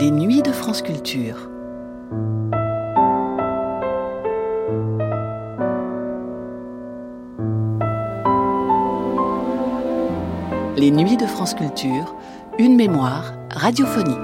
Les Nuits de France Culture. Les Nuits de France Culture, une mémoire radiophonique.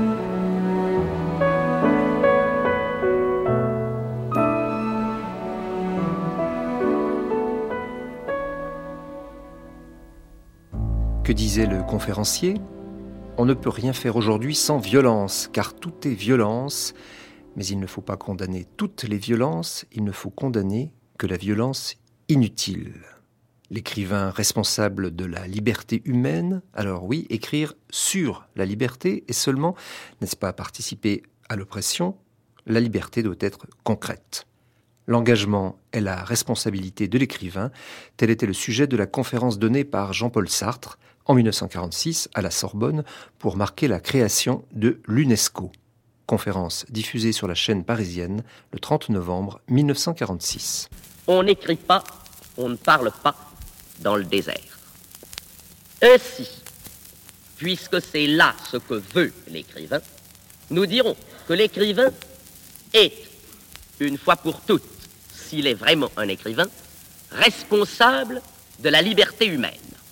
Que disait le conférencier ? On ne peut rien faire aujourd'hui sans violence, car tout est violence. Mais il ne faut pas condamner toutes les violences, il ne faut condamner que la violence inutile. L'écrivain responsable de la liberté humaine, alors oui, écrire sur la liberté et seulement, n'est-ce pas, participer à l'oppression, la liberté doit être concrète. L'engagement est la responsabilité de l'écrivain, tel était le sujet de la conférence donnée par Jean-Paul Sartre en 1946 à la Sorbonne pour marquer la création de l'UNESCO. Conférence diffusée sur la chaîne parisienne le 30 novembre 1946. On n'écrit pas, on ne parle pas dans le désert. Ainsi, puisque c'est là ce que veut l'écrivain, nous dirons que l'écrivain est, une fois pour toutes, s'il est vraiment un écrivain, responsable de la liberté humaine.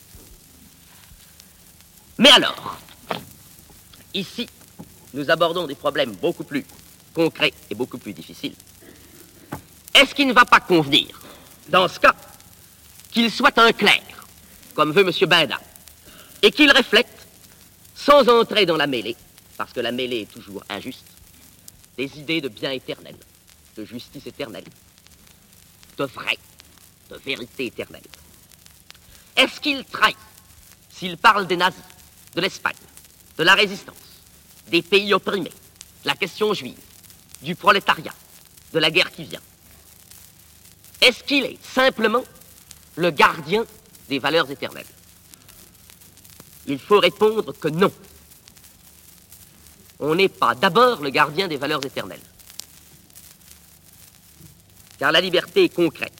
Mais alors, ici, nous abordons des problèmes beaucoup plus concrets et beaucoup plus difficiles. Est-ce qu'il ne va pas convenir, dans ce cas, qu'il soit un clerc, comme veut M. Bindin, et qu'il reflète, sans entrer dans la mêlée, parce que la mêlée est toujours injuste, des idées de bien éternel, de justice éternelle, de vrai, de vérité éternelle? Est-ce qu'il trahit, s'il parle des nazis, de l'Espagne, de la résistance, des pays opprimés, de la question juive, du prolétariat, de la guerre qui vient? Est-ce qu'il est simplement le gardien des valeurs éternelles? Il faut répondre que non. On n'est pas d'abord le gardien des valeurs éternelles. Car la liberté est concrète.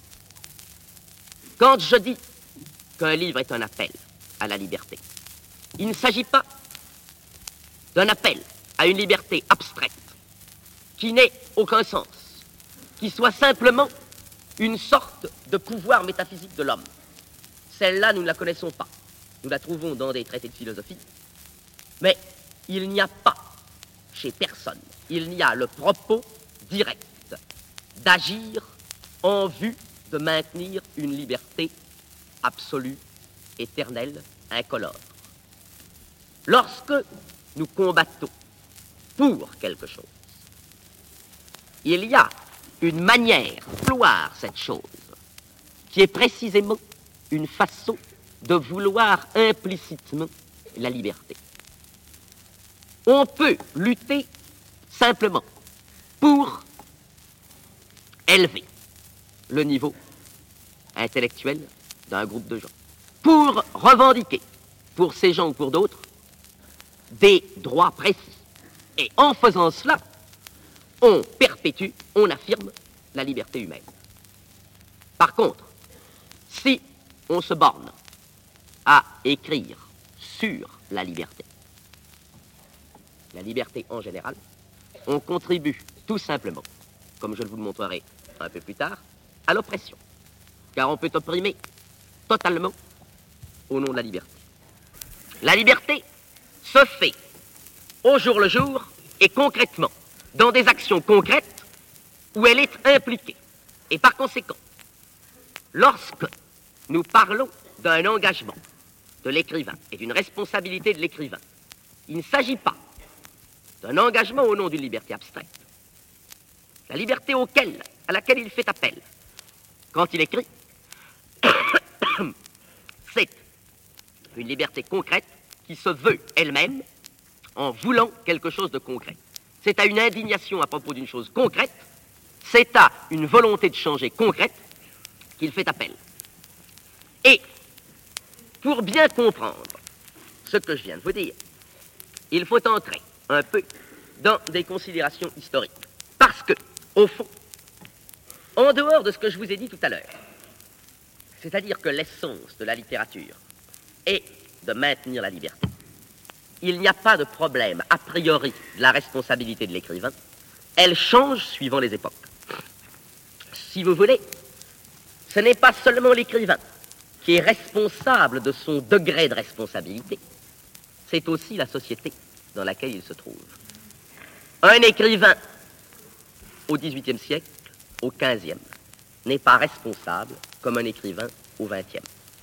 Quand je dis qu'un livre est un appel à la liberté, il ne s'agit pas d'un appel à une liberté abstraite qui n'ait aucun sens, qui soit simplement une sorte de pouvoir métaphysique de l'homme. Celle-là, nous ne la connaissons pas. Nous la trouvons dans des traités de philosophie. Mais il n'y a pas, chez personne, il n'y a le propos direct d'agir en vue de maintenir une liberté absolue, éternelle, incolore. Lorsque nous combattons pour quelque chose, il y a une manière de vouloir cette chose qui est précisément une façon de vouloir implicitement la liberté. On peut lutter simplement pour élever le niveau intellectuel d'un groupe de gens, pour revendiquer, pour ces gens ou pour d'autres, des droits précis. Et en faisant cela, on perpétue, on affirme la liberté humaine. Par contre, si on se borne à écrire sur la liberté en général, on contribue tout simplement, comme je vous le montrerai un peu plus tard, à l'oppression. Car on peut opprimer totalement au nom de la liberté. La liberté se fait au jour le jour et concrètement, dans des actions concrètes où elle est impliquée. Et par conséquent, lorsque nous parlons d'un engagement de l'écrivain et d'une responsabilité de l'écrivain, il ne s'agit pas d'un engagement au nom d'une liberté abstraite. La liberté à laquelle il fait appel quand il écrit, c'est une liberté concrète qui se veut elle-même en voulant quelque chose de concret. C'est à une indignation à propos d'une chose concrète, c'est à une volonté de changer concrète qu'il fait appel. Et pour bien comprendre ce que je viens de vous dire, il faut entrer un peu dans des considérations historiques. Parce que, au fond, en dehors de ce que je vous ai dit tout à l'heure, c'est-à-dire que l'essence de la littérature est de maintenir la liberté, il n'y a pas de problème a priori de la responsabilité de l'écrivain. Elle change suivant les époques. Si vous voulez, ce n'est pas seulement l'écrivain qui est responsable de son degré de responsabilité, c'est aussi la société dans laquelle il se trouve. Un écrivain au XVIIIe siècle, au XVe, n'est pas responsable comme un écrivain au XXe.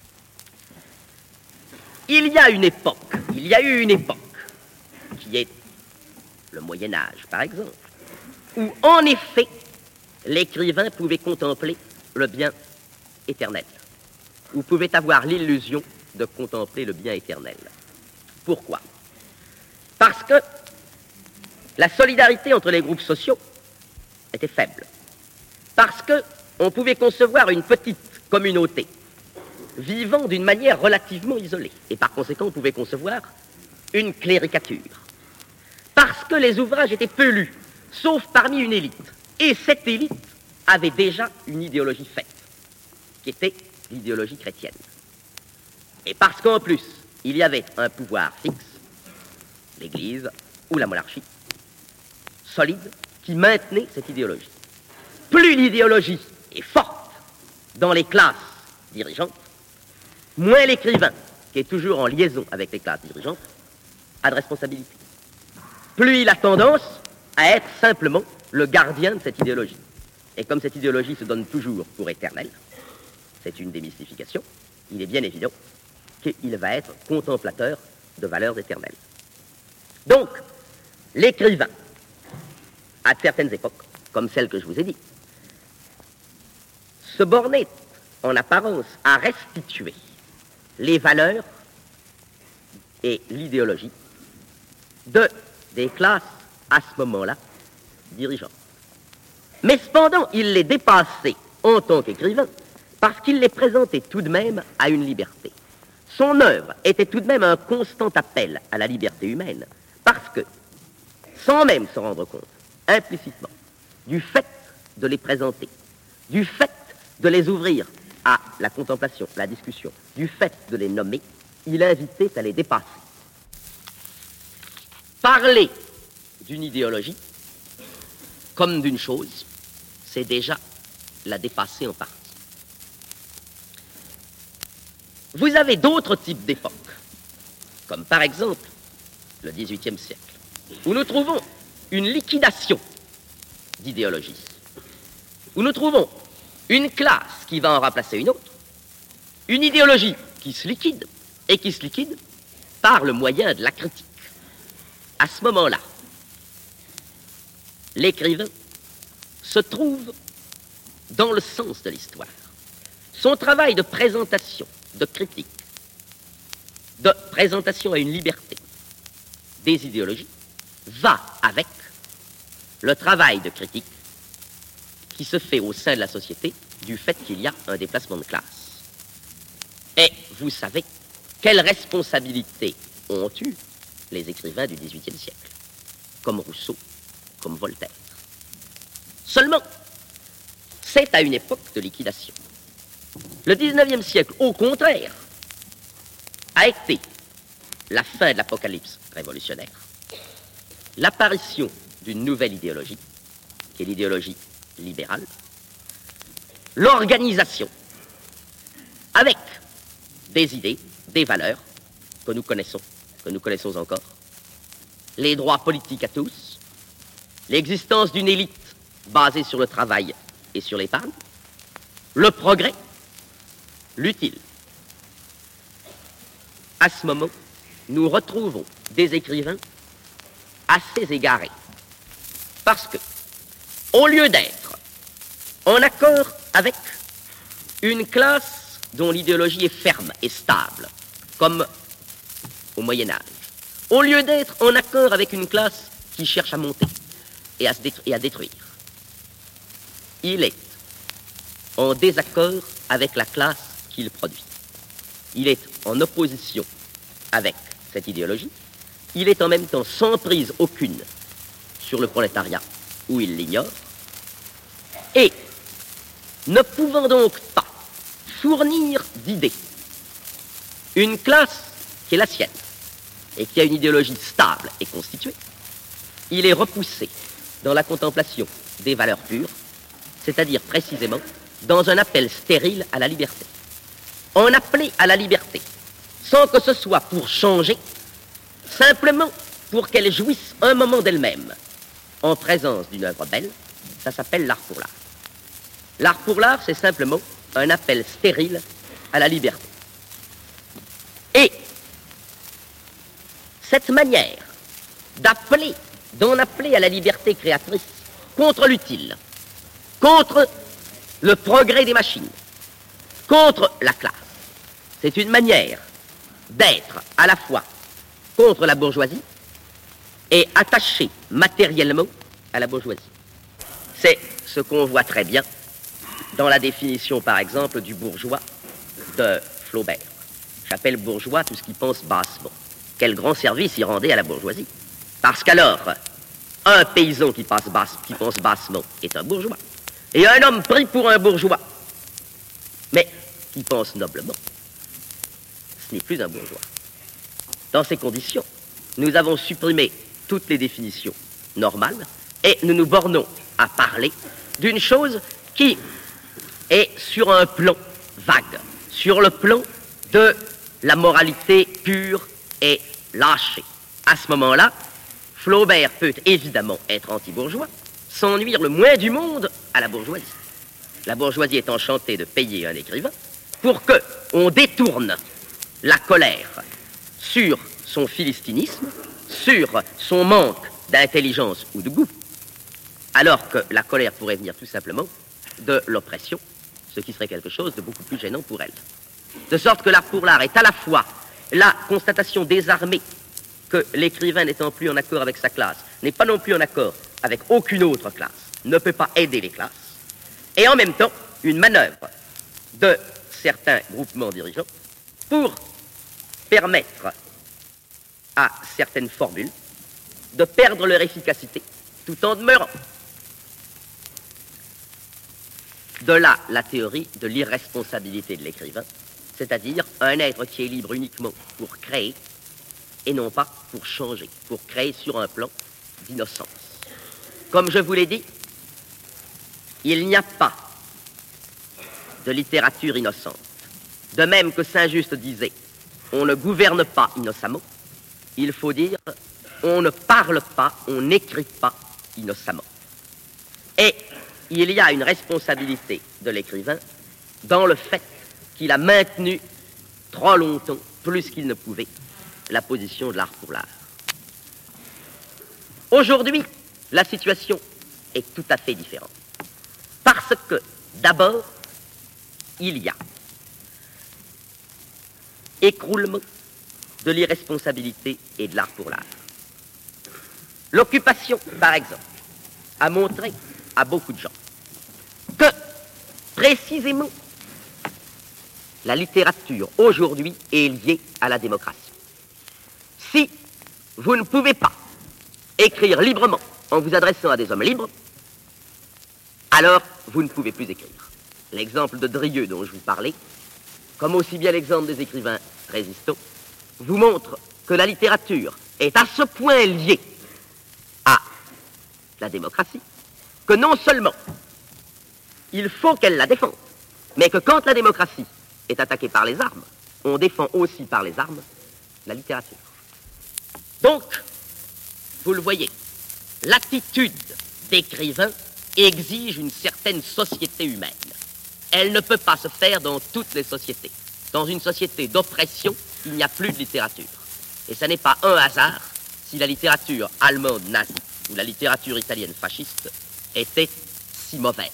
Il y a eu une époque, qui est le Moyen-Âge, par exemple, où, en effet, l'écrivain pouvait contempler le bien éternel, ou pouvait avoir l'illusion de contempler le bien éternel. Pourquoi? Parce que la solidarité entre les groupes sociaux était faible. Parce qu'on pouvait concevoir une petite communauté vivant d'une manière relativement isolée. Et par conséquent, on pouvait concevoir une cléricature. Parce que les ouvrages étaient peu lus, sauf parmi une élite. Et cette élite avait déjà une idéologie faite, qui était l'idéologie chrétienne. Et parce qu'en plus, il y avait un pouvoir fixe, l'Église ou la monarchie, solide, qui maintenait cette idéologie. Plus l'idéologie est forte dans les classes dirigeantes, moins l'écrivain, qui est toujours en liaison avec les classes dirigeantes, a de responsabilité. Plus il a tendance à être simplement le gardien de cette idéologie. Et comme cette idéologie se donne toujours pour éternelle, c'est une démystification, il est bien évident qu'il va être contemplateur de valeurs éternelles. Donc, l'écrivain, à certaines époques, comme celle que je vous ai dit, se bornait en apparence à restituer les valeurs et l'idéologie des classes à ce moment-là dirigeantes. Mais cependant, il les dépassait en tant qu'écrivain parce qu'il les présentait tout de même à une liberté. Son œuvre était tout de même un constant appel à la liberté humaine parce que, sans même se rendre compte, implicitement, du fait de les présenter, du fait de les ouvrir à la contemplation, la discussion, du fait de les nommer, il invitait à les dépasser. Parler d'une idéologie comme d'une chose, c'est déjà la dépasser en partie. Vous avez d'autres types d'époques, comme par exemple le XVIIIe siècle, où nous trouvons une liquidation d'idéologie, où nous trouvons une classe qui va en remplacer une autre, une idéologie qui se liquide, et qui se liquide par le moyen de la critique. À ce moment-là, l'écrivain se trouve dans le sens de l'histoire. Son travail de présentation, de critique, de présentation à une liberté des idéologies, va avec le travail de critique qui se fait au sein de la société du fait qu'il y a un déplacement de classe. Et vous savez quelles responsabilités ont eu les écrivains du XVIIIe siècle, comme Rousseau, comme Voltaire. Seulement, c'est à une époque de liquidation. Le XIXe siècle, au contraire, a été la fin de l'apocalypse révolutionnaire, l'apparition d'une nouvelle idéologie, qui est l'idéologie libérale, l'organisation avec des idées, des valeurs que nous connaissons encore, les droits politiques à tous, l'existence d'une élite basée sur le travail et sur l'épargne, le progrès, l'utile. À ce moment, nous retrouvons des écrivains assez égarés, parce que, au lieu d'être en accord avec une classe dont l'idéologie est ferme et stable, comme au Moyen-Âge, au lieu d'être en accord avec une classe qui cherche à monter et à détruire, il est en désaccord avec la classe qu'il produit. Il est en opposition avec cette idéologie. Il est en même temps sans prise aucune sur le prolétariat, où il l'ignore, et ne pouvant donc pas fournir d'idées une classe qui est la sienne, et qui a une idéologie stable et constituée, il est repoussé dans la contemplation des valeurs pures, c'est-à-dire précisément dans un appel stérile à la liberté. En appeler à la liberté, sans que ce soit pour changer, simplement pour qu'elle jouisse un moment d'elle-même, en présence d'une œuvre belle, ça s'appelle l'art pour l'art. L'art pour l'art, c'est simplement un appel stérile à la liberté. Et cette manière d'en appeler à la liberté créatrice contre l'utile, contre le progrès des machines, contre la classe, c'est une manière d'être à la fois contre la bourgeoisie et attaché matériellement à la bourgeoisie. C'est ce qu'on voit très bien dans la définition, par exemple, du bourgeois de Flaubert. J'appelle bourgeois tout ce qui pense bassement. Quel grand service il rendait à la bourgeoisie. Parce qu'alors, un paysan qui pense bassement est un bourgeois. Et un homme pris pour un bourgeois, mais qui pense noblement, ce n'est plus un bourgeois. Dans ces conditions, nous avons supprimé toutes les définitions normales et nous nous bornons à parler d'une chose qui est sur un plan vague, sur le plan de la moralité pure et lâchée. À ce moment-là, Flaubert peut évidemment être anti-bourgeois, sans nuire le moins du monde à la bourgeoisie. La bourgeoisie est enchantée de payer un écrivain pour qu'on détourne la colère sur son philistinisme, sur son manque d'intelligence ou de goût, alors que la colère pourrait venir tout simplement de l'oppression, ce qui serait quelque chose de beaucoup plus gênant pour elle. De sorte que l'art pour l'art est à la fois la constatation désarmée que l'écrivain n'étant plus en accord avec sa classe, n'est pas non plus en accord avec aucune autre classe, ne peut pas aider les classes, et en même temps une manœuvre de certains groupements dirigeants pour permettre à certaines formules de perdre leur efficacité tout en demeurant. De là, la théorie de l'irresponsabilité de l'écrivain, c'est-à-dire un être qui est libre uniquement pour créer et non pas pour changer, pour créer sur un plan d'innocence. Comme je vous l'ai dit, il n'y a pas de littérature innocente. De même que Saint-Just disait, on ne gouverne pas innocemment, il faut dire, on ne parle pas, on n'écrit pas innocemment. Et il y a une responsabilité de l'écrivain dans le fait qu'il a maintenu trop longtemps, plus qu'il ne pouvait, la position de l'art pour l'art. Aujourd'hui, la situation est tout à fait différente. Parce que, d'abord, il y a écroulement de l'irresponsabilité et de l'art pour l'art. L'Occupation, par exemple, a montré à beaucoup de gens que, précisément, la littérature, aujourd'hui, est liée à la démocratie. Si vous ne pouvez pas écrire librement en vous adressant à des hommes libres, alors vous ne pouvez plus écrire. L'exemple de Drieux dont je vous parlais, comme aussi bien l'exemple des écrivains résistants, vous montre que la littérature est à ce point liée à la démocratie que non seulement il faut qu'elle la défende, mais que quand la démocratie est attaquée par les armes, on défend aussi par les armes la littérature. Donc, vous le voyez, l'attitude d'écrivain exige une certaine société humaine. Elle ne peut pas se faire dans toutes les sociétés. Dans une société d'oppression, il n'y a plus de littérature. Et ce n'est pas un hasard si la littérature allemande nazie ou la littérature italienne fasciste était si mauvaise.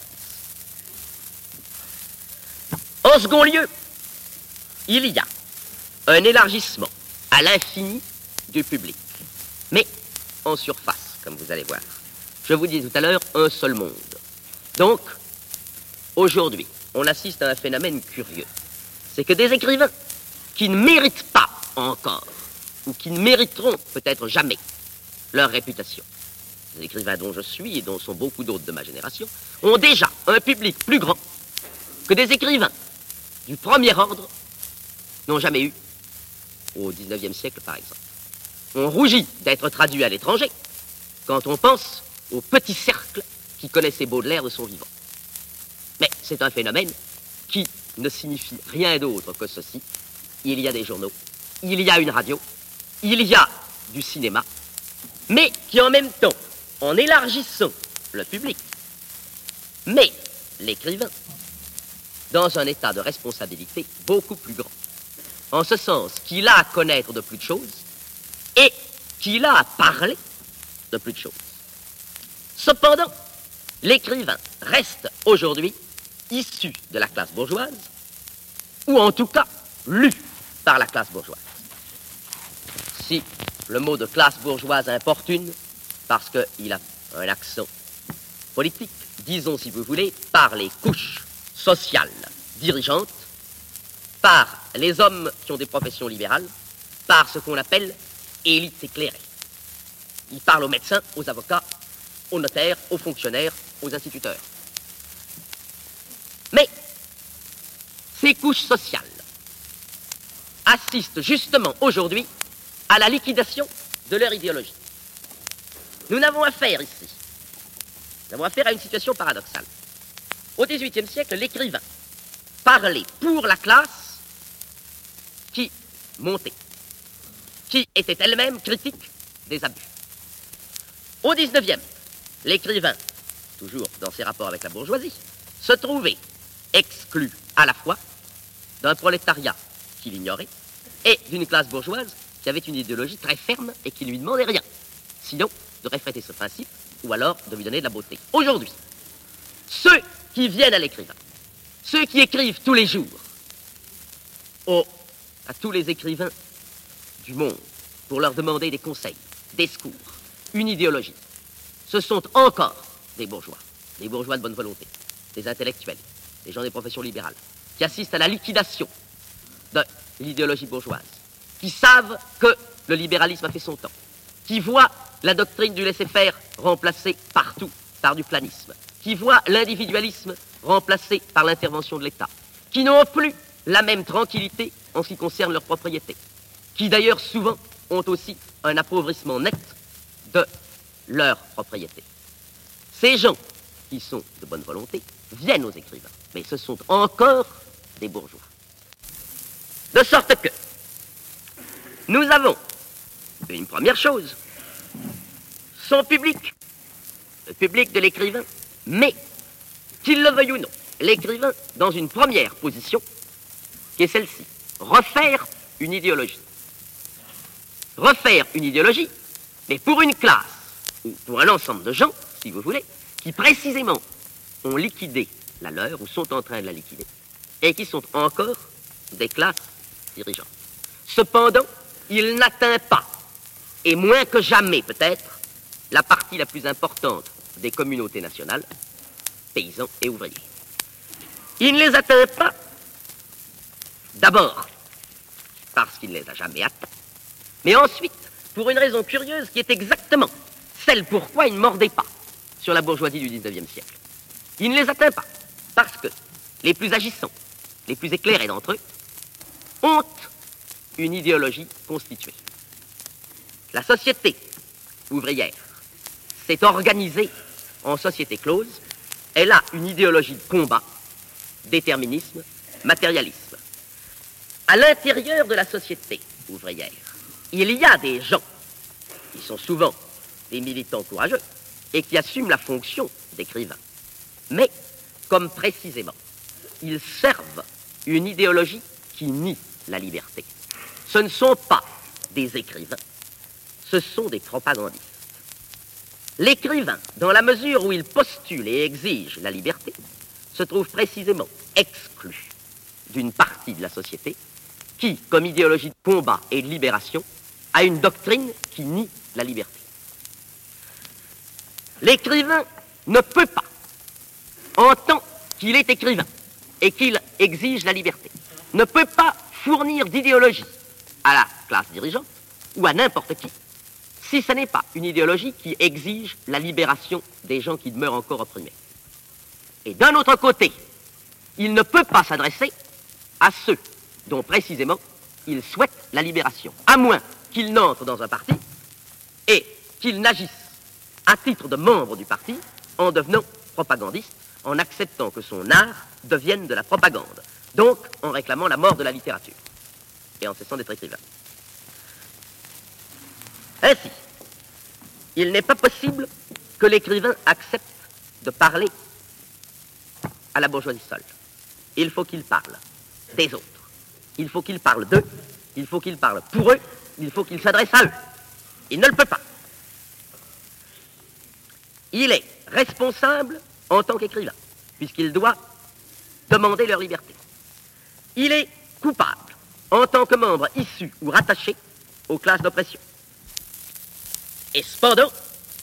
En second lieu, il y a un élargissement à l'infini du public, mais en surface, comme vous allez voir. Je vous disais tout à l'heure, un seul monde. Donc, aujourd'hui, on assiste à un phénomène curieux. C'est que des écrivains qui ne méritent pas encore, ou qui ne mériteront peut-être jamais leur réputation, les écrivains dont je suis et dont sont beaucoup d'autres de ma génération, ont déjà un public plus grand que des écrivains du premier ordre n'ont jamais eu au XIXe siècle, par exemple. on rougit d'être traduit à l'étranger quand on pense au petit cercle qui connaissait Baudelaire de son vivant. Mais c'est un phénomène qui ne signifie rien d'autre que ceci. Il y a des journaux, il y a une radio, il y a du cinéma, mais qui en même temps, en élargissant le public, met l'écrivain dans un état de responsabilité beaucoup plus grand. En ce sens qu'il a à connaître de plus de choses et qu'il a à parler de plus de choses. Cependant, l'écrivain reste aujourd'hui issu de la classe bourgeoise, ou en tout cas lu par la classe bourgeoise. Si le mot de classe bourgeoise importune, parce qu'il a un accent politique, disons si vous voulez, par les couches sociales dirigeantes, par les hommes qui ont des professions libérales, par ce qu'on appelle élite éclairée. Il parle aux médecins, aux avocats, aux notaires, aux fonctionnaires, aux instituteurs. Mais ces couches sociales assistent justement aujourd'hui à la liquidation de leur idéologie. Nous n'avons affaire ici, nous avons affaire à une situation paradoxale. Au XVIIIe siècle, l'écrivain parlait pour la classe qui montait, qui était elle-même critique des abus. Au XIXe, l'écrivain, toujours dans ses rapports avec la bourgeoisie, se trouvait exclu à la fois d'un prolétariat qui l'ignorait et d'une classe bourgeoise qui avait une idéologie très ferme et qui ne lui demandait rien, sinon de refléter ce principe ou alors de lui donner de la beauté. Aujourd'hui, ceux qui viennent à l'écrivain, ceux qui écrivent tous les jours à tous les écrivains du monde pour leur demander des conseils, des secours, une idéologie, ce sont encore des bourgeois de bonne volonté, des intellectuels, des gens des professions libérales, qui assistent à la liquidation de l'idéologie bourgeoise, qui savent que le libéralisme a fait son temps, qui voient la doctrine du laisser-faire remplacée partout par du planisme, qui voient l'individualisme remplacé par l'intervention de l'État, qui n'ont plus la même tranquillité en ce qui concerne leur propriété, qui d'ailleurs souvent ont aussi un appauvrissement net de leur propriété. Ces gens qui sont de bonne volonté viennent aux écrivains, mais ce sont encore des bourgeois. De sorte que nous avons une première chose, son public, le public de l'écrivain, mais qu'il le veuille ou non, l'écrivain dans une première position, qui est celle-ci, refaire une idéologie. Refaire une idéologie, mais pour une classe, ou pour un ensemble de gens, si vous voulez, qui précisément ont liquidé la leur, ou sont en train de la liquider, et qui sont encore des classes dirigeantes. Cependant, il n'atteint pas, et moins que jamais peut-être, la partie la plus importante des communautés nationales, paysans et ouvriers. Il ne les atteint pas, d'abord, parce qu'il ne les a jamais atteints, mais ensuite, pour une raison curieuse qui est exactement celle pourquoi il ne mordait pas sur la bourgeoisie du XIXe siècle. Il ne les atteint pas, parce que les plus agissants, les plus éclairés d'entre eux, ont une idéologie constituée. La société ouvrière s'est organisée en société close. Elle a une idéologie de combat, déterminisme, matérialisme. À l'intérieur de la société ouvrière, il y a des gens qui sont souvent des militants courageux et qui assument la fonction d'écrivains. Mais, comme précisément, ils servent une idéologie qui nie la liberté. Ce ne sont pas des écrivains, ce sont des propagandistes. L'écrivain, dans la mesure où il postule et exige la liberté, se trouve précisément exclu d'une partie de la société qui, comme idéologie de combat et de libération, a une doctrine qui nie la liberté. L'écrivain ne peut pas, en tant qu'il est écrivain et qu'il exige la liberté, ne peut pas fournir d'idéologie à la classe dirigeante ou à n'importe qui, si ce n'est pas une idéologie qui exige la libération des gens qui demeurent encore opprimés. Et d'un autre côté, il ne peut pas s'adresser à ceux dont précisément il souhaite la libération, à moins qu'il n'entre dans un parti et qu'il n'agisse à titre de membre du parti en devenant propagandiste, en acceptant que son art devienne de la propagande, donc en réclamant la mort de la littérature et en cessant d'être écrivain. Ainsi, il n'est pas possible que l'écrivain accepte de parler à la bourgeoisie seule. Il faut qu'il parle des autres. Il faut qu'il parle d'eux. Il faut qu'il parle pour eux. Il faut qu'il s'adresse à eux. Il ne le peut pas. Il est responsable en tant qu'écrivain, puisqu'il doit demander leur liberté. Il est coupable en tant que membre issu ou rattaché aux classes d'oppression. Et cependant,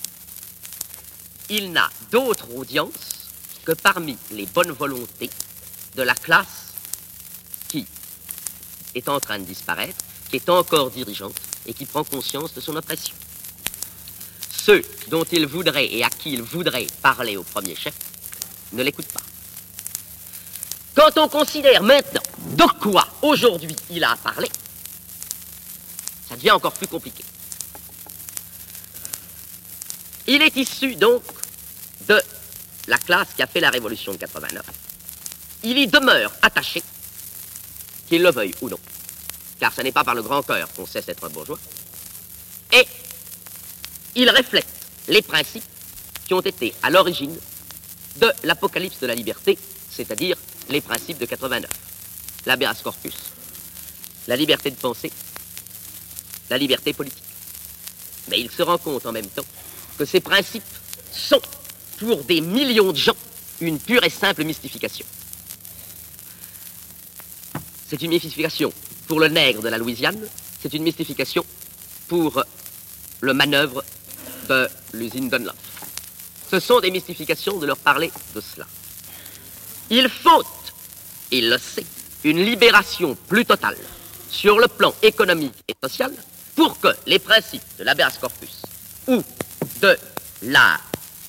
il n'a d'autre audience que parmi les bonnes volontés de la classe qui est en train de disparaître, qui est encore dirigeante et qui prend conscience de son oppression. Ceux dont il voudrait et à qui il voudrait parler au premier chef ne l'écoutent pas. Quand on considère maintenant de quoi aujourd'hui il a à parler, ça devient encore plus compliqué. Il est issu donc de la classe qui a fait la révolution de 89. Il y demeure attaché, qu'il le veuille ou non, car ce n'est pas par le grand cœur qu'on cesse d'être un bourgeois, et il reflète les principes qui ont été à l'origine de l'apocalypse de la liberté, c'est-à-dire les principes de 89. L'habeas corpus, la liberté de penser, la liberté politique. Mais il se rend compte en même temps que ces principes sont, pour des millions de gens, une pure et simple mystification. C'est une mystification pour le nègre de la Louisiane, c'est une mystification pour le manœuvre de l'usine Dunlop. Ce sont des mystifications de leur parler de cela. Il faut, il le sait, une libération plus totale sur le plan économique et social pour que les principes de l'habeas corpus ou de la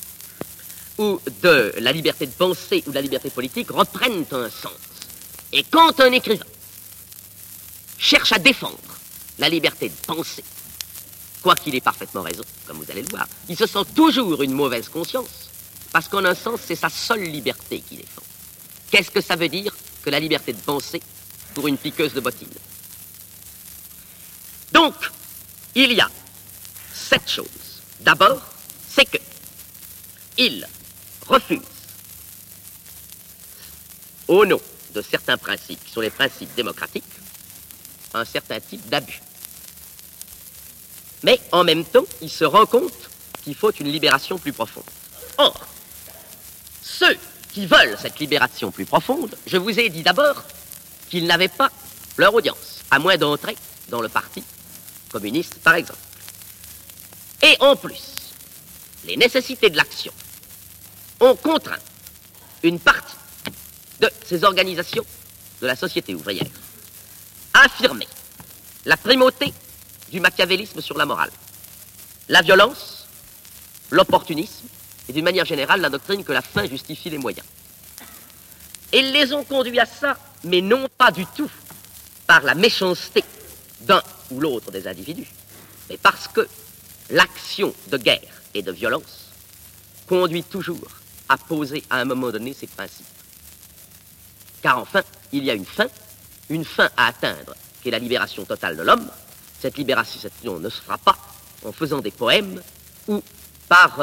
liberté de penser ou de la liberté politique reprennent un sens. Et quand un écrivain cherche à défendre la liberté de penser, quoiqu'il ait parfaitement raison, comme vous allez le voir, il se sent toujours une mauvaise conscience, parce qu'en un sens, c'est sa seule liberté qu'il défend. Qu'est-ce que ça veut dire que la liberté de penser pour une piqueuse de bottines? Donc, il y a 7 choses. D'abord, c'est que il refuse, au nom de certains principes, qui sont les principes démocratiques, un certain type d'abus. Mais en même temps, il se rend compte qu'il faut une libération plus profonde. Or, ceux qui veulent cette libération plus profonde, je vous ai dit d'abord qu'ils n'avaient pas leur audience, à moins d'entrer dans le parti communiste, par exemple. Et en plus, les nécessités de l'action ont contraint une partie de ces organisations de la société ouvrière à affirmer la primauté du machiavélisme sur la morale, la violence, l'opportunisme et d'une manière générale la doctrine que la fin justifie les moyens. Et ils les ont conduits à ça, mais non pas du tout par la méchanceté d'un ou l'autre des individus, mais parce que l'action de guerre et de violence conduit toujours à poser à un moment donné ces principes. Car enfin, il y a une fin à atteindre, qui est la libération totale de l'homme. Cette libération ne se fera pas en faisant des poèmes ou par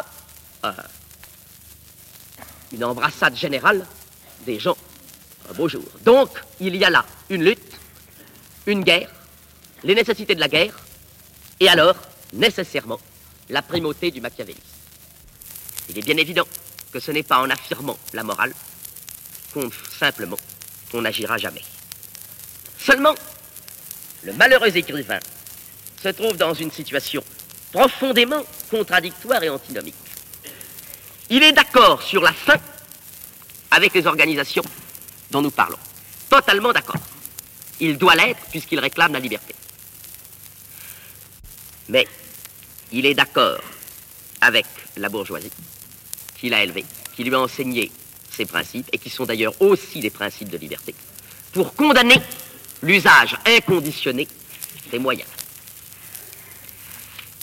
une embrassade générale des gens un beau jour. Donc, il y a là une lutte, une guerre, les nécessités de la guerre, et alors, nécessairement, la primauté du machiavélisme. Il est bien évident que ce n'est pas en affirmant la morale simplement qu'on n'agira jamais. Seulement, le malheureux écrivain se trouve dans une situation profondément contradictoire et antinomique. Il est d'accord sur la fin avec les organisations dont nous parlons. Totalement d'accord. Il doit l'être puisqu'il réclame la liberté. Mais il est d'accord avec la bourgeoisie qu'il a élevée, qui lui a enseigné ces principes, et qui sont d'ailleurs aussi des principes de liberté, pour condamner l'usage inconditionné des moyens.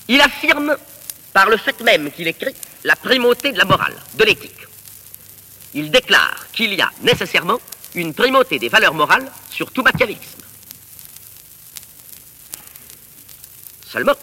Il affirme, par le fait même qu'il écrit, la primauté de la morale, de l'éthique. Il déclare qu'il y a nécessairement une primauté des valeurs morales sur tout machiavélisme. Seulement,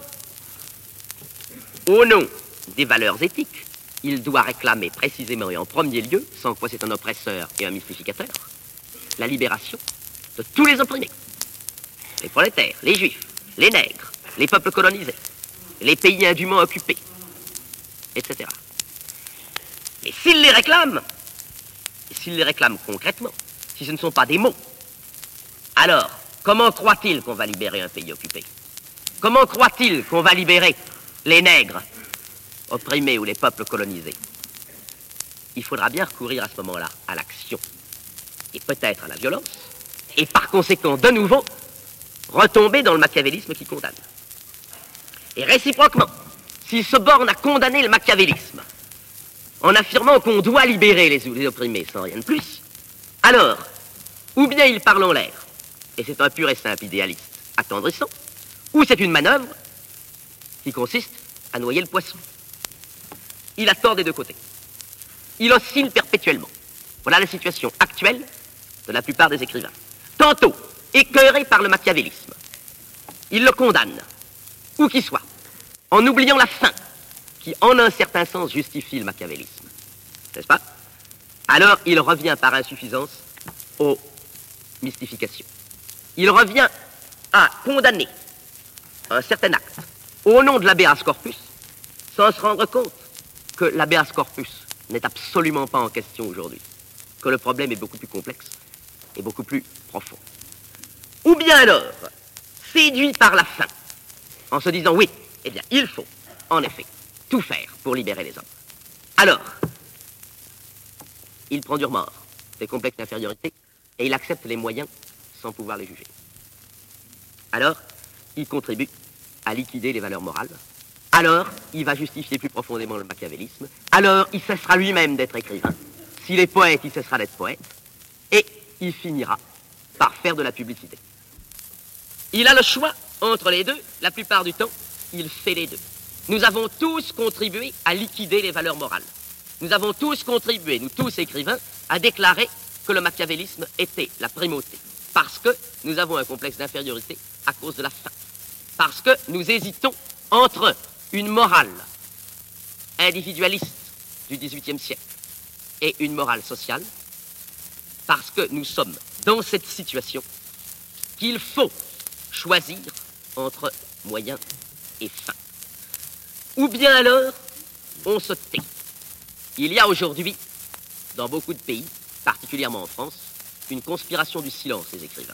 au nom des valeurs éthiques, il doit réclamer précisément et en premier lieu, sans quoi c'est un oppresseur et un mystificateur, la libération de tous les opprimés. Les prolétaires, les juifs, les nègres, les peuples colonisés, les pays indûment occupés, etc. Mais s'il les réclame, et s'il les réclame concrètement, si ce ne sont pas des mots, alors comment croit-il qu'on va libérer un pays occupé? Comment croit-il qu'on va libérer les nègres opprimés ou les peuples colonisés? Il faudra bien recourir à ce moment-là à l'action, et peut-être à la violence, et par conséquent, de nouveau, retomber dans le machiavélisme qui condamne. Et réciproquement, s'il se borne à condamner le machiavélisme, en affirmant qu'on doit libérer les opprimés sans rien de plus, alors, ou bien il parle en l'air, et c'est un pur et simple idéaliste attendrissant, ou c'est une manœuvre qui consiste à noyer le poisson. Il a tort des deux côtés. Il oscille perpétuellement. Voilà la situation actuelle de la plupart des écrivains. Tantôt écœurés par le machiavélisme, ils le condamnent, où qu'il soit, en oubliant la fin, qui en un certain sens justifie le machiavélisme. N'est-ce pas? Alors il revient par insuffisance aux mystifications. Il revient à condamner un certain acte au nom de l'habeas corpus, sans se rendre compte que l'habeas corpus n'est absolument pas en question aujourd'hui, que le problème est beaucoup plus complexe et beaucoup plus profond. Ou bien alors, séduit par la faim, en se disant oui, eh bien il faut, en effet, tout faire pour libérer les hommes. Alors, il prend du remords, des complexes d'infériorité, et il accepte les moyens sans pouvoir les juger. Alors, il contribue à liquider les valeurs morales. Alors, il va justifier plus profondément le machiavélisme. Alors, il cessera lui-même d'être écrivain. S'il est poète, il cessera d'être poète. Et il finira par faire de la publicité. Il a le choix entre les deux. La plupart du temps, il fait les deux. Nous avons tous contribué à liquider les valeurs morales. Nous avons tous contribué, nous tous écrivains, à déclarer que le machiavélisme était la primauté. Parce que nous avons un complexe d'infériorité à cause de la faim. Parce que nous hésitons entre une morale individualiste du XVIIIe siècle et une morale sociale, parce que nous sommes dans cette situation qu'il faut choisir entre moyens et fin. Ou bien alors, on se tait. Il y a aujourd'hui, dans beaucoup de pays, particulièrement en France, une conspiration du silence des écrivains.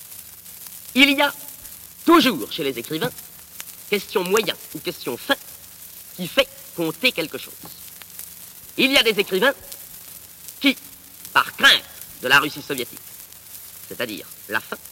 Il y a toujours chez les écrivains question moyen ou question fin qui fait compter quelque chose. Il y a des écrivains qui, par crainte de la Russie soviétique, c'est-à-dire la faim,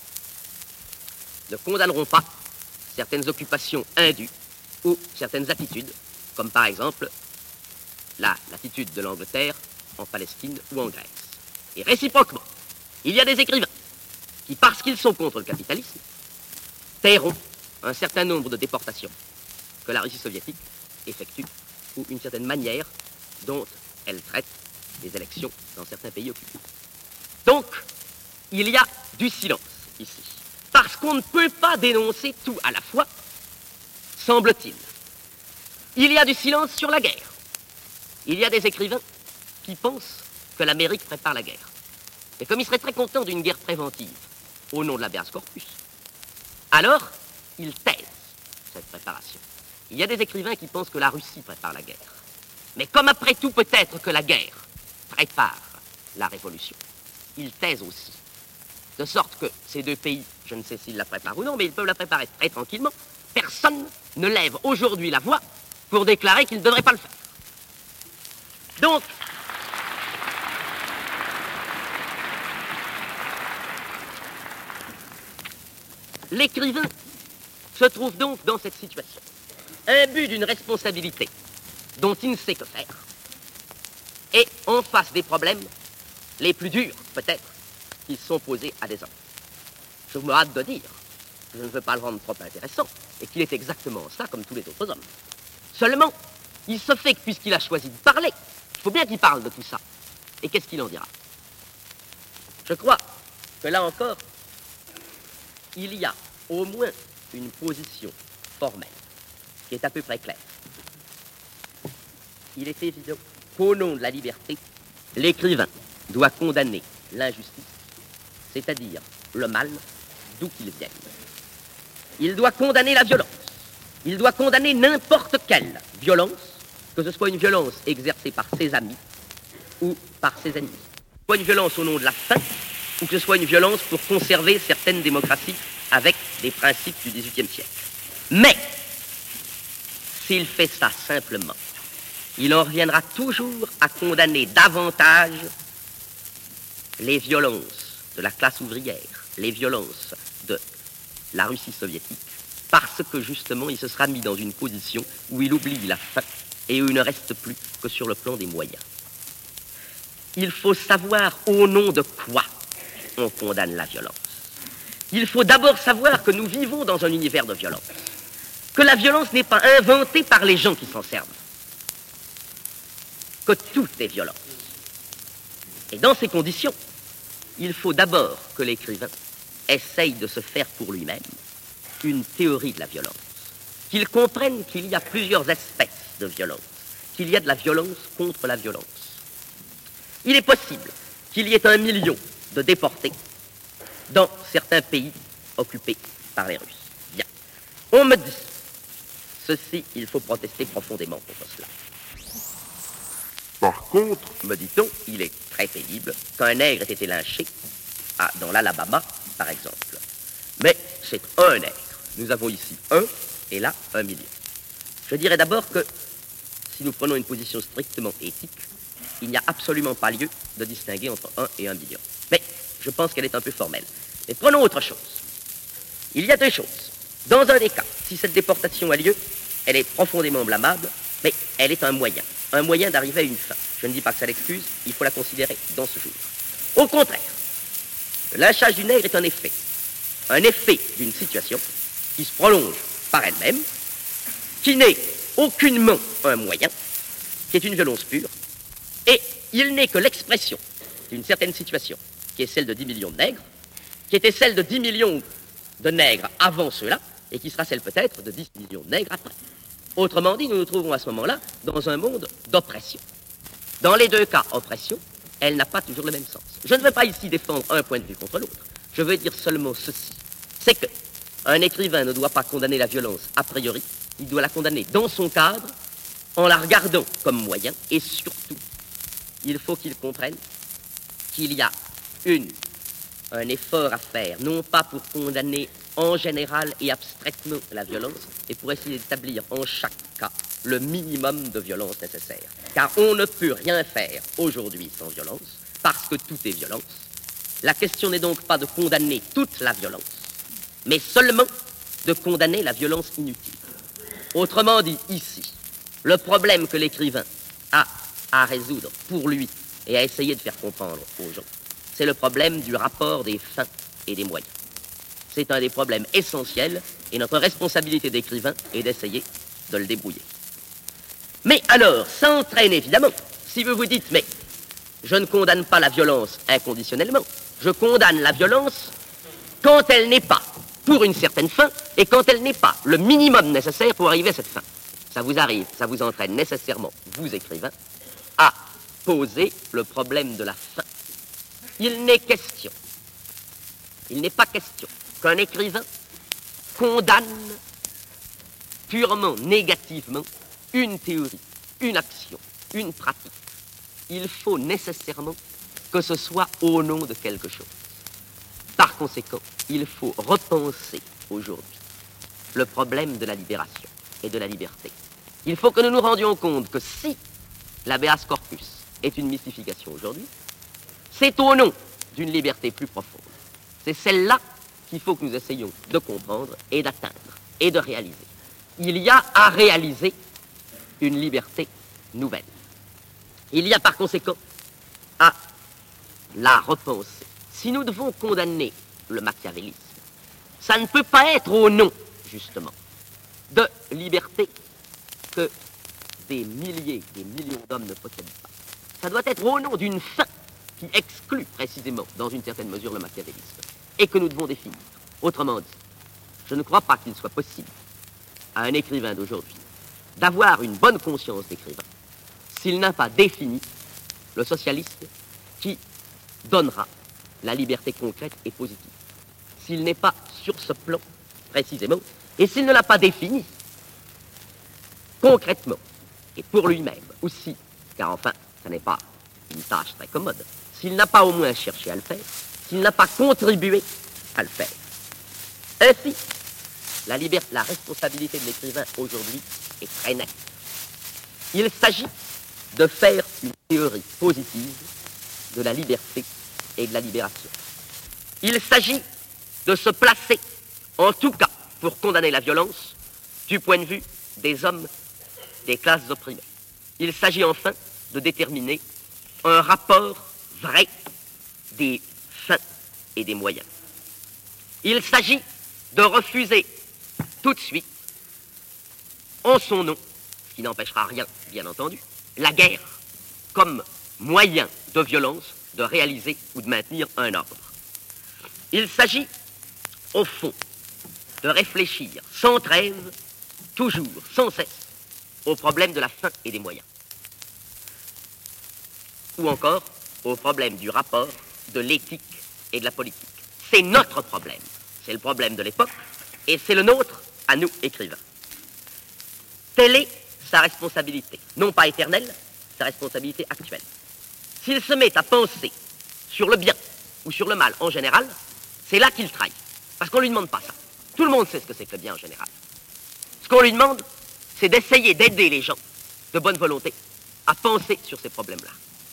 ne condamneront pas certaines occupations indues ou certaines attitudes, comme par exemple l'attitude de l'Angleterre en Palestine ou en Grèce. Et réciproquement, il y a des écrivains qui, parce qu'ils sont contre le capitalisme, tairont un certain nombre de déportations que la Russie soviétique effectue ou une certaine manière dont elle traite les élections dans certains pays occupés. Donc, il y a du silence ici. Parce qu'on ne peut pas dénoncer tout à la fois, semble-t-il. Il y a du silence sur la guerre. Il y a des écrivains qui pensent que l'Amérique prépare la guerre. Et comme ils seraient très contents d'une guerre préventive au nom de l'habeas corpus, alors ils taisent cette préparation. Il y a des écrivains qui pensent que la Russie prépare la guerre. Mais comme après tout peut-être que la guerre prépare la révolution, ils taisent aussi. De sorte que ces deux pays, je ne sais s'ils la préparent ou non, mais ils peuvent la préparer très tranquillement. Personne ne lève aujourd'hui la voix pour déclarer qu'ils ne devraient pas le faire. Donc, l'écrivain se trouve donc dans cette situation, imbu d'une responsabilité dont il ne sait que faire, et en face des problèmes les plus durs, peut-être, qui sont posés à des hommes. Je me hâte de dire, je ne veux pas le rendre trop intéressant, et qu'il est exactement ça comme tous les autres hommes. Seulement, il se fait que puisqu'il a choisi de parler, il faut bien qu'il parle de tout ça. Et qu'est-ce qu'il en dira? Je crois que là encore, il y a au moins une position formelle qui est à peu près claire. Il est évident qu'au nom de la liberté, l'écrivain doit condamner l'injustice, c'est-à-dire le mal, d'où qu'il vienne. Il doit condamner la violence. Il doit condamner n'importe quelle violence, que ce soit une violence exercée par ses amis ou par ses ennemis. Soit une violence au nom de la faim, ou que ce soit une violence pour conserver certaines démocraties avec des principes du XVIIIe siècle. Mais, s'il fait ça simplement, il en reviendra toujours à condamner davantage les violences de la classe ouvrière, les violences de la Russie soviétique, parce que justement il se sera mis dans une position où il oublie la faim et où il ne reste plus que sur le plan des moyens. Il faut savoir au nom de quoi on condamne la violence. Il faut d'abord savoir que nous vivons dans un univers de violence, que la violence n'est pas inventée par les gens qui s'en servent, que tout est violence. Et dans ces conditions, il faut d'abord que l'écrivain essaye de se faire pour lui-même une théorie de la violence, qu'il comprenne qu'il y a plusieurs espèces de violence, qu'il y a de la violence contre la violence. Il est possible qu'il y ait 1 million de déportés dans certains pays occupés par les Russes. Bien. On me dit, ceci, il faut protester profondément contre cela. Par contre, me dit-on, il est très pénible qu'un nègre ait été lynché dans l'Alabama, par exemple. Mais c'est un nègre. Nous avons ici 1 et là 1 million. Je dirais d'abord que si nous prenons une position strictement éthique, il n'y a absolument pas lieu de distinguer entre 1 et 1 million. Mais je pense qu'elle est un peu formelle. Mais prenons autre chose. Il y a 2 choses. Dans un des cas, si cette déportation a lieu, elle est profondément blâmable, mais elle est un moyen d'arriver à une fin. Je ne dis pas que ça l'excuse, il faut la considérer dans ce jour. Au contraire, le lynchage du nègre est un effet d'une situation qui se prolonge par elle-même, qui n'est aucunement un moyen, qui est une violence pure, et il n'est que l'expression d'une certaine situation, qui est celle de 10 millions de nègres, qui était celle de 10 millions de nègres avant cela, et qui sera celle peut-être de 10 millions de nègres après. Autrement dit, nous nous trouvons à ce moment-là dans un monde d'oppression. Dans les 2 cas, oppression, elle n'a pas toujours le même sens. Je ne veux pas ici défendre un point de vue contre l'autre. Je veux dire seulement ceci. C'est que un écrivain ne doit pas condamner la violence a priori, il doit la condamner dans son cadre, en la regardant comme moyen, et surtout, il faut qu'il comprenne qu'il y a un effort à faire, non pas pour condamner en général et abstraitement la violence, mais pour essayer d'établir en chaque cas le minimum de violence nécessaire. Car on ne peut rien faire aujourd'hui sans violence, parce que tout est violence. La question n'est donc pas de condamner toute la violence, mais seulement de condamner la violence inutile. Autrement dit, ici, le problème que l'écrivain a à résoudre pour lui et à essayer de faire comprendre aux gens, c'est le problème du rapport des fins et des moyens. C'est un des problèmes essentiels et notre responsabilité d'écrivain est d'essayer de le débrouiller. Mais alors, ça entraîne évidemment, si vous vous dites, mais je ne condamne pas la violence inconditionnellement, je condamne la violence quand elle n'est pas pour une certaine fin et quand elle n'est pas le minimum nécessaire pour arriver à cette fin. Ça vous entraîne nécessairement, vous écrivains, à poser le problème de la fin. Il n'est pas question qu'un écrivain condamne purement négativement une théorie, une action, une pratique. Il faut nécessairement que ce soit au nom de quelque chose. Par conséquent, il faut repenser aujourd'hui le problème de la libération et de la liberté. Il faut que nous nous rendions compte que si l'habeas corpus est une mystification aujourd'hui, c'est au nom d'une liberté plus profonde. C'est celle-là qu'il faut que nous essayions de comprendre et d'atteindre et de réaliser. Il y a à réaliser une liberté nouvelle. Il y a par conséquent à la repenser. Si nous devons condamner le machiavélisme, ça ne peut pas être au nom, justement, de liberté que des milliers, des millions d'hommes ne possèdent pas. Ça doit être au nom d'une fin qui exclut précisément, dans une certaine mesure, le machiavélisme, et que nous devons définir. Autrement dit, je ne crois pas qu'il soit possible à un écrivain d'aujourd'hui d'avoir une bonne conscience d'écrivain s'il n'a pas défini le socialisme qui donnera la liberté concrète et positive. S'il n'est pas sur ce plan, précisément, et s'il ne l'a pas défini concrètement, et pour lui-même aussi, car enfin, ce n'est pas une tâche très commode, s'il n'a pas au moins cherché à le faire, s'il n'a pas contribué à le faire. Ainsi, la responsabilité de l'écrivain aujourd'hui est très nette. Il s'agit de faire une théorie positive de la liberté et de la libération. Il s'agit de se placer, en tout cas pour condamner la violence, du point de vue des hommes des classes opprimées. Il s'agit enfin de déterminer un rapport vrai des fins et des moyens. Il s'agit de refuser tout de suite, en son nom, ce qui n'empêchera rien, bien entendu, la guerre comme moyen de violence de réaliser ou de maintenir un ordre. Il s'agit, au fond, de réfléchir sans trêve, toujours, sans cesse, au problème de la fin et des moyens. Ou encore au problème du rapport, de l'éthique et de la politique. C'est notre problème. C'est le problème de l'époque et c'est le nôtre à nous, écrivains. Telle est sa responsabilité, non pas éternelle, sa responsabilité actuelle. S'il se met à penser sur le bien ou sur le mal en général, c'est là qu'il trahit. Parce qu'on ne lui demande pas ça. Tout le monde sait ce que c'est que le bien en général. Ce qu'on lui demande, c'est d'essayer d'aider les gens de bonne volonté à penser sur ces problèmes-là.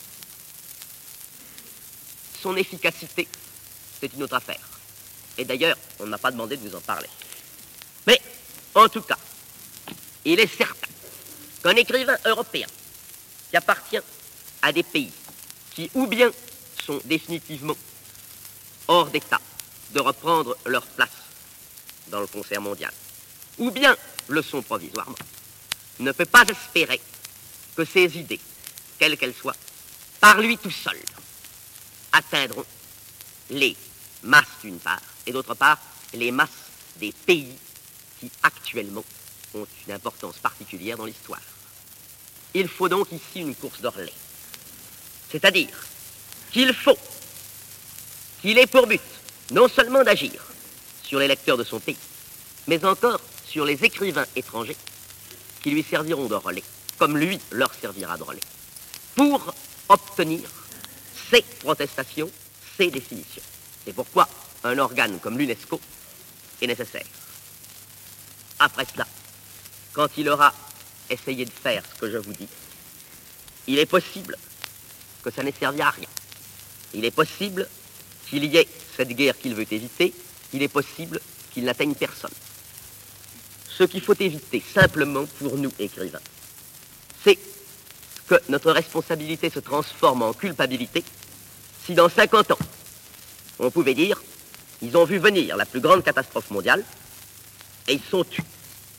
Son efficacité, c'est une autre affaire. Et d'ailleurs, on ne m'a pas demandé de vous en parler. Mais, en tout cas, il est certain qu'un écrivain européen qui appartient à des pays qui ou bien sont définitivement hors d'état de reprendre leur place dans le concert mondial, ou bien le sont provisoirement, ne peut pas espérer que ses idées, quelles qu'elles soient, par lui tout seul, atteindront les masses d'une part, et d'autre part, les masses des pays qui actuellement ont une importance particulière dans l'histoire. Il faut donc ici une course de relais. C'est-à-dire qu'il faut qu'il ait pour but non seulement d'agir sur les lecteurs de son pays, mais encore sur les écrivains étrangers qui lui serviront de relais, comme lui leur servira de relais, pour obtenir ces protestations, ces définitions. C'est pourquoi un organe comme l'UNESCO est nécessaire. Après cela, quand il aura essayé de faire ce que je vous dis, il est possible que ça n'ait servi à rien. Il est possible qu'il y ait cette guerre qu'il veut éviter, il est possible qu'il n'atteigne personne. Ce qu'il faut éviter simplement pour nous, écrivains, c'est que notre responsabilité se transforme en culpabilité si dans 50 ans, on pouvait dire, ils ont vu venir la plus grande catastrophe mondiale et ils sont tus.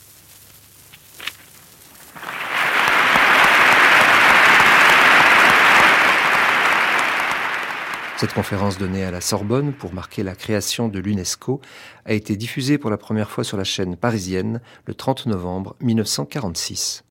Cette conférence donnée à la Sorbonne pour marquer la création de l'UNESCO a été diffusée pour la première fois sur la chaîne parisienne le 30 novembre 1946.